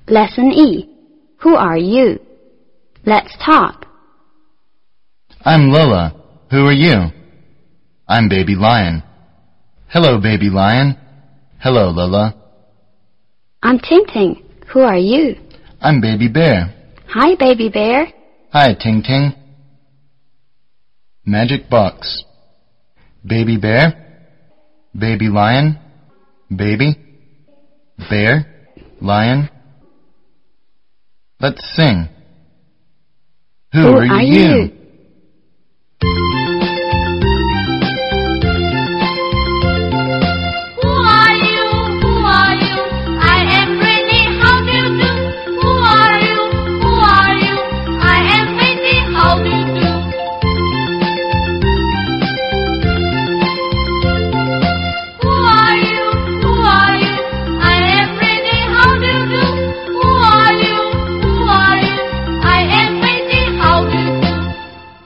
Lesson E. Who are you? Let's talk. I'm Lola. Who are you? I'm Baby Lion. Hello, Baby Lion. Hello, Lola. I'm Ting Ting. Who are you? I'm Baby Bear. Hi, Baby Bear. Hi, Ting Ting. Magic box. Baby Bear, Baby Lion, Baby, Bear, Lion. Let's sing. Who are you?